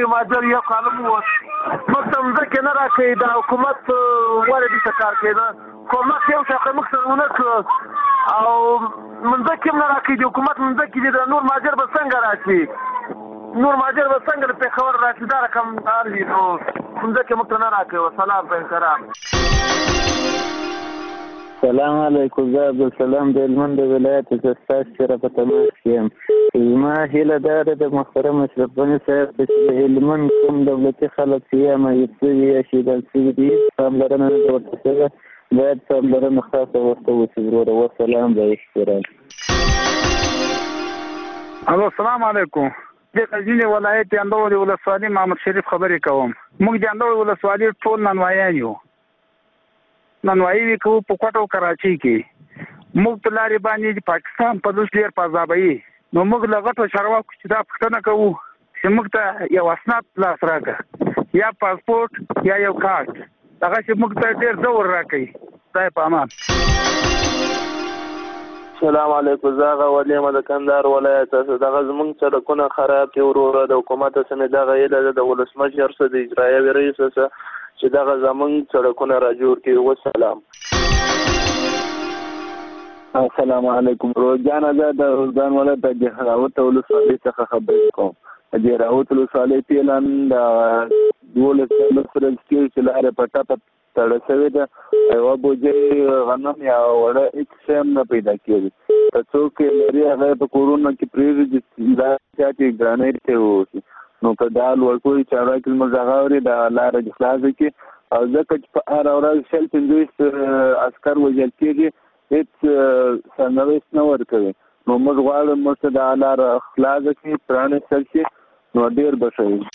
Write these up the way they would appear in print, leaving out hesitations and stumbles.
ماجر یو کالم ووت موږ ته مځکې نه راکوي دا حکومت ولې دلته کار کوي نه کومک یو شاخه موږ سره ونه کړه او مځکې هم نه راکوي د حکومت مځکې دي د نور ماجر به څنګه راشي نور ماجر به څنګه د پېښور راشي دا رقم کار وي نو مځکې موږ ته نه راکوي وسلام په احترام سلام علیکم زه عبدالسلام د هلمند د ولایت څخه ستاسو سره په تماس کې یم زما هیله دا ده د محترم اشرف غني صاحب چې د هلمند کوم دولتي خلک چې یا معیوب شوي یا شهیدان شوي دي پاملرنه نه ده ورته شوې باید پاملرنه خاصه ورته وشي وروره وسلام به احترام الو السلام علیکم د غزني ولایت د اندوري ولسوالۍ محمد شریف خبرې کوم موږ د اندوري ولسوالۍ ټول ننوایان یو ننوایي کوو په کوټو کراچۍ کې موږ په لارې باندې د پاکستان په دوس ډېر پازابوي نو موږ له غټو چارواکو چې دا پوښتنه کوو چې موږ ته یو اسناد لاس راکړه یا پاسپورټ یا یو کارت هغه چې موږ ته ډېر زور راکوي خدای په امان السلام علیکم زه غولی یم د کندهار ولایت دغه زموږ سړکونه خراب دي وروره د حکومت څخه دغه هیله ده د ولسمشر څخه د اجرایوي رئیس څخه چې دغه زموږ سړکونه را جوړ کړي وسلام السلام علیکم روزانه زه د روزان ولایت د جهراوت ولسوالۍ څخه خبرې کوم د جهراوت ولسوالۍ پیلان د 12 فرنس کې چې لارې په ټاپه تړه شوې ده یوه بوجۍ غنم یا وړه هېڅ شی هم نه پیدا کېږي که څوک یې لري هغه یې په کورونو کې پرېږدي دا چاته ګرانۍ ته ووسي نو که دا لوړپوړي چارواکي زموږ هغه اوري دا لاره دې خلاصه کړي او ځکه چې په هره ورځ 15 عسکر وژل کېږي هېڅ سرنوشت نه ورکوي نو موږ غواړو موږ ته دا لاره خلاصه کړي پرانېستل شي نو ډېر به ښه وي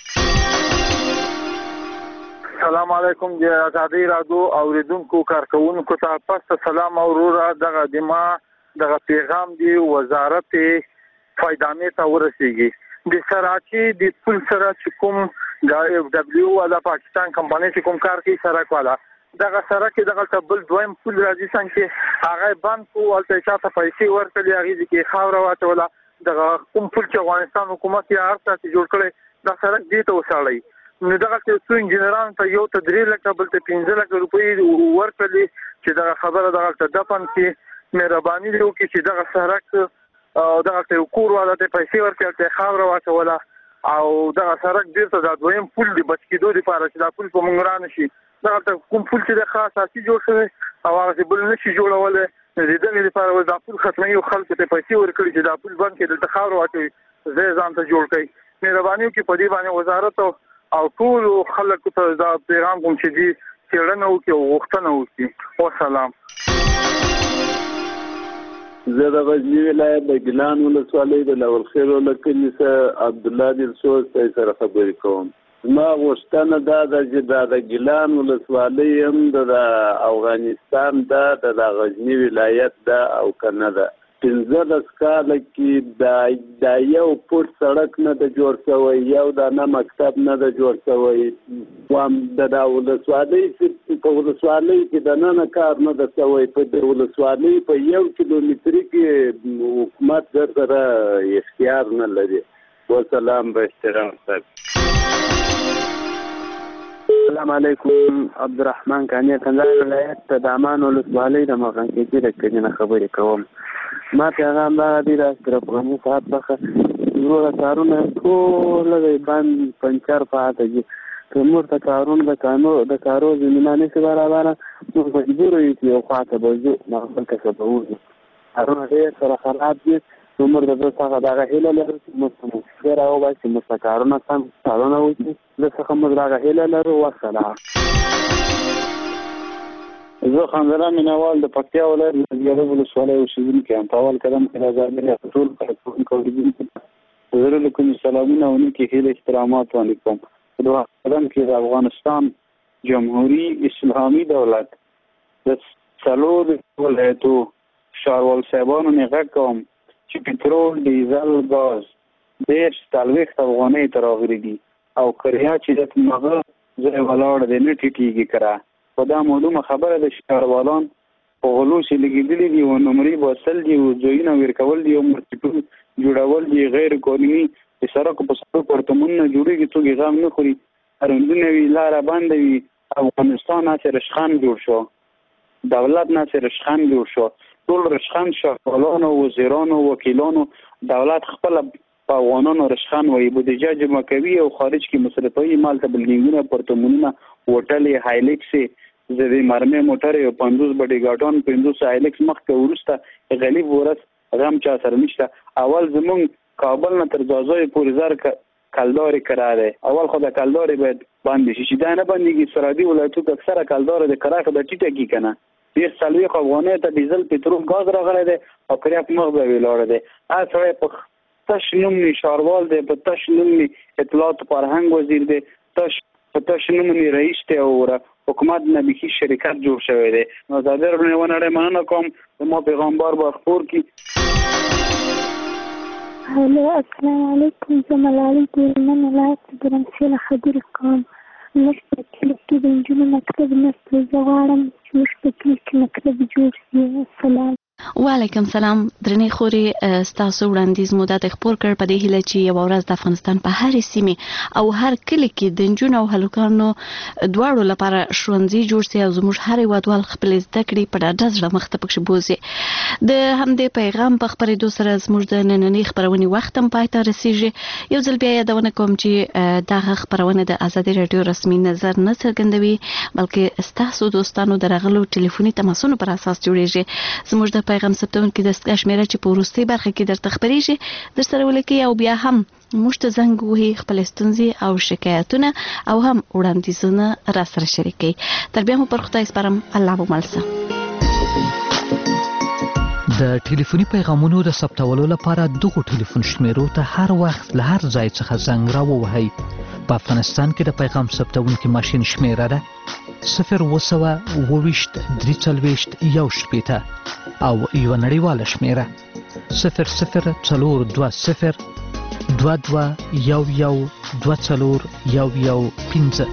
السلام علیکم د ازادۍ راډیو اوریدونکو کارکوونکو ته پس سلام او وروره دغه د ما دغه پیغام دی وزارت فایدامې ته ورسیږي د سراچي د پل سره چې کوم د اف دبليو والا پاکستان کمپنۍ چې کوم کار کوي سرک والا دغه سرک دغه تبل دویم پل راځي څنګه هغه باندې کو ولته چاته پیسې ورکړي هغه کې خاور واچوله دغه کوم پل چې افغانستان حکومت یې هرڅه جوړ کړي دا سرک دې ته وساړي نو دغه څو انجنیران ته یو ته 3 لک بل ته 15 لک روپۍ ورکړي چې دغه خبره دغه دفن کې مهرباني وکړي چې دغه سرک او دغه کور والا ته پیسې ورکړي ته خاور واچوله او دغه سرک بیرته د دویم پل دی بچ کېدو لپاره چې دا پل په منګران شي دغه کوم پل چې د خاص اساسي جوړ شوی او هغه بل نشي جوړول د دې لپاره دا پل ختمي او خلک ته پیسې ورکړي چې دا پل بند کې د خاور واچوي زه ځان ته جوړ کړي مهرباني وکړي په دې باندې وزارت او ټول خلکو ته دا پیغام کوم چې دي څېړنه وکړي او غوښتنه وکړي وسلام زه د غزني ولایت د ګیلان ولسوالۍ د لولخیل ولکلي څخه عبدالله دلسوز سره خبرې کوم زما غوښتنه دا ده چې دا د ګیلان ولسوالۍ هم د افغانستان ده د غزني ولایت ده او که نه ده 15 کاله کې دا یو فوټ سړک نه ده جوړ شوی یو دانه مکتب نه ده جوړ شوی د ولسوالۍ په ولسوالۍ کې دننه کار نه ده شوی په ولسوالۍ په 1 کیلومتري کې حکومت سره اختیار نه لري وسلام به احترام صاحب السلام علیکم عبدالرحمن کانیه کندهار ولایت د دامان ولسوالۍ د مغنکېجي د کلینه خبرې کوم ما پیغام دا دی را اشرف غني صاحب څخه وروره کارونه ټول د باندې پنچر پاتې دي که موږ ته کارونه د کارو زمینه نشي برابره موږ مجبور یو چې یو خواته به ځو بل کسه به وځو کارونه ډېر سره خراب دي نو موږ د ده څخه دغه هیله لرو چې موږ ته موسسې راوباسي موږ ته کارونه سم کارونه وکړي ده څخه موږ دغه هیله لرو وسلام زه خانزره مینوال د پکتیا ولایت نازیانو ولسوالۍ اوسېدونکی یم په اول قدم کې د ازادۍ ټول کارکوونکو اوریدونکو ته زړه له کومې سلامونه او نیکې هیلې احترامات وړاندې کوم په دوهم قدم کې د افغانستان جمهوري اسلامي دولت د 4 ولایتو ښاروال صاحبانو نه غږ کوم چې پټرول ډیزل ګاز 40 افغانۍ ته راغلي دي او کریا چې د هغه ځای ولاړ دی نه ټیټېږي کره په دا معلومه خبره ده چې ښاروالان په غلو چې لګېدلي دي او نمرې باسل دي او ځایونه ورکول دي او مرچټون جوړول دي غیر قانوني د سړکو په سر پرتمونونه جوړېږي څوک غم نه خوري روندونه وي لاره بنده وي افغانستان ناصر رشخان جوړ شو دولت ناصر رشخان جوړ شو ټول رشخان شغالانو وزیرانو وکیلانو دولت خپل په افغانانو رشخان وي بودیجه جمع کوي او خارج کې مصرفوي مال ته بلډینګونه پرتمونونه هوټل هایلیکس زری مرمه موټر او 50 بډی ګاډون 500 هایلیکس مخکې ورسته غلیب ورس غم چا سره نشته اول زمون کابل نه تر ځاځي پورې زر کلداري قراره اول خو د کلداري باید باندې شي دا نه باندې سرادي ولایتو کې اکثره کلدار د کراخه د ټیټه کې کنه ډیر سلوي افغانۍ ته ډیزل پټرول غاز راغلی دی او کریاک مغزه ویلاره دی اته په تشنومني شاروال دی په تشنومني اطلاعات فرهنګ وزیر دی په تشنومني رئیس ته او حکومت نبی شرکت جوړ شوی دی نو دا درنه ونه مننه کوم ما پیغمبر بخور کی هلو السلام علیکم زملالي ګورمن ولایت ګرمسیله خبرې کوم موږ په کلي کې د نجونو مکتب نشته زه غواړم چې موږ په کلي کې مکتب جوړ شي سلام وعلیکم سلام درنې خوري ستاسو وړاندیز مو د خبر کړ په دې هیله چې یو ورځ د افغانستان په هر سیمه او هر کلی کې د نجونو او هلکانو دواړو لپاره ښوونځي جوړ شي او زموږ هر هیوادوال خپل زده کړې په ډاډه زړه مخ ته پکې بوزي د همدې پیغام په خبرېدو سره زموږ د نننۍ خبرونې وخت هم پای ته رسیږي یو ځل بیا یادونه کوم چې دغه خبرونه د ازادي رادیو رسمي نظر نه څرګندوي بلکې ستاسو دوستانو درغلو ټلیفوني تماسونو پر اساس جوړیږي زموږ د پیغام ثبتون کې د کشمیره چې په وروستي برخه کې درته خبرېږي در سره ولیکي او بیا هم موږ ته زنګ وهي خپل ستونزې او شکایتونه او هم وړاندیزونه را سره شریکي تر بیا مو پر خدای سپارم الله مو مل شه د ټلیفوني پیغامونو د ثبتولو لپاره دغه ټلیفون شمیرو ته هر وخت له هر ځای څخه زنګ راووهئ په افغانستان کې د پیغام ثبتونکي ماشین شمیره ده 0 او یو نړیواله شمیره 00 22 11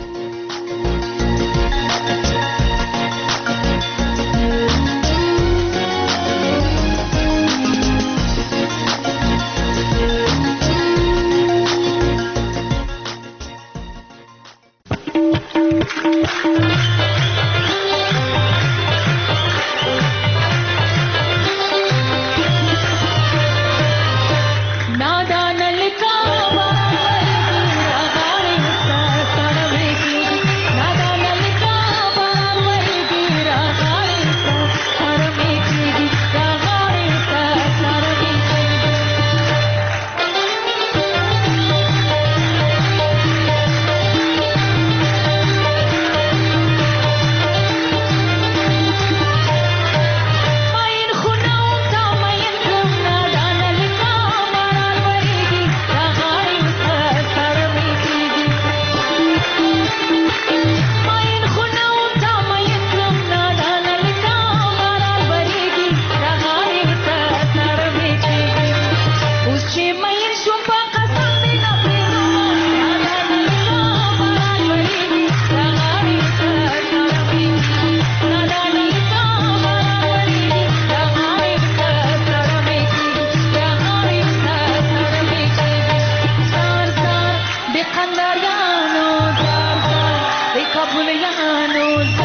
Kabul